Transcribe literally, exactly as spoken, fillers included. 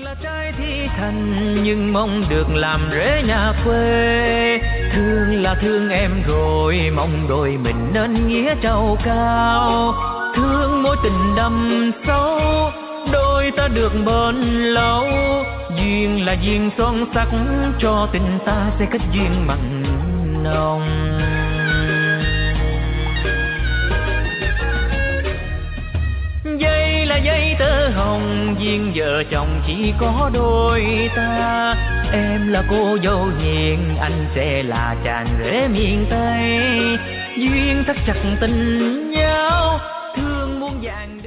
là trai thi thành nhưng mong được làm rể nhà quê. Thương là thương em rồi, mong đôi mình nên nghĩa trầu cao. Thương mối tình đậm sâu, đôi ta được bền lâu. Duyên là duyên son sắc, cho tình ta sẽ kết duyên mặn nồng. Dây là dây tơ hồng, duyên vợ chồng chỉ có đôi ta. Em là cô dâu hiền, anh sẽ là chàng rể miền Tây. Duyên thắt chặt tình nhau, thương muôn vàng.